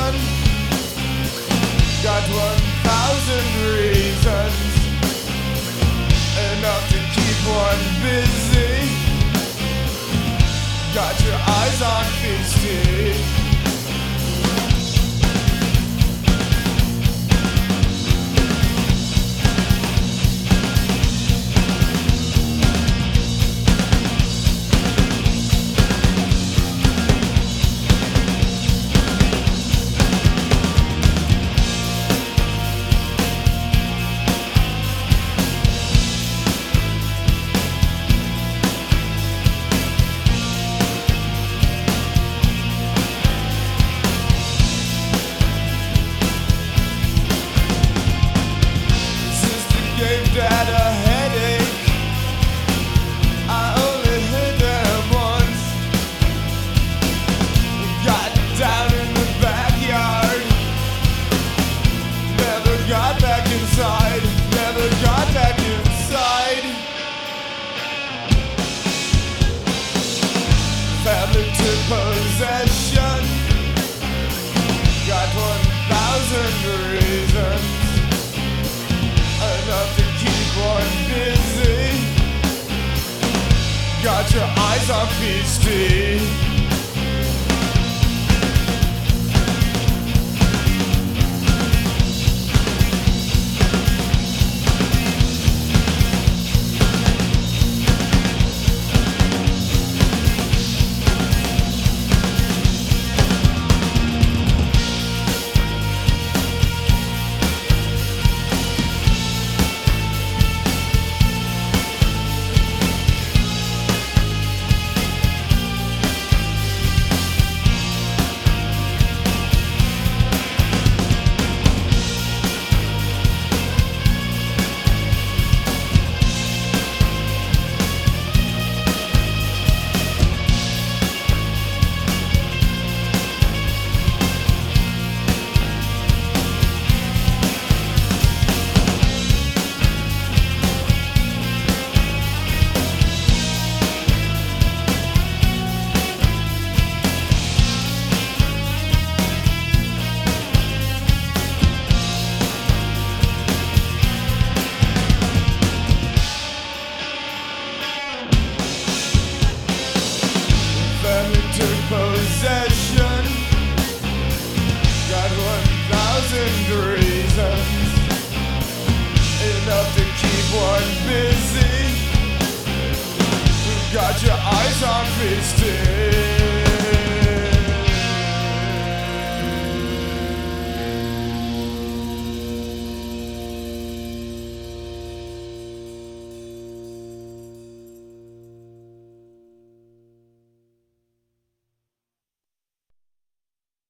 possession. Got 1,000 reasons, enough to keep one busy. Got your eyes on feasting. Dad a headache. I only hit them once. Got down in the backyard. Never got back inside. Never got back inside. Family took possession. Got 1,000 reasons, enough to keep one busy. Got your eyes on feasting. Possession. Got 1,000 reasons, enough to keep one busy. Got your eyes on feasting.